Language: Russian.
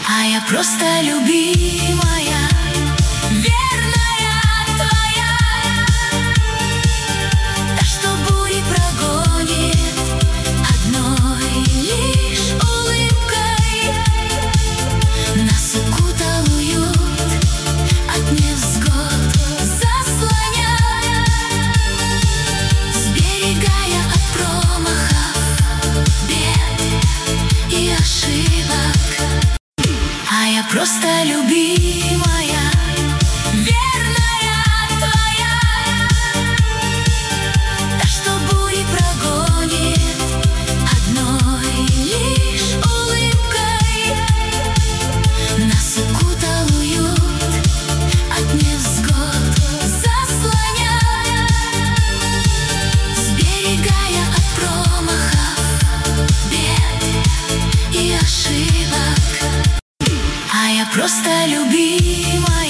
А я просто любимая, верная твоя, та, что бури прогонит одной лишь улыбкой. Нас укутал уют, от невзгод заслоняя, сберегая от промахов, бед и ошибок. А я просто любимая, верная твоя, та, что бури прогонит одной лишь улыбкой. Нас укутал уют, от невзгод заслоняя, сберегая от промахов, бед и ошибок. А я просто любимая.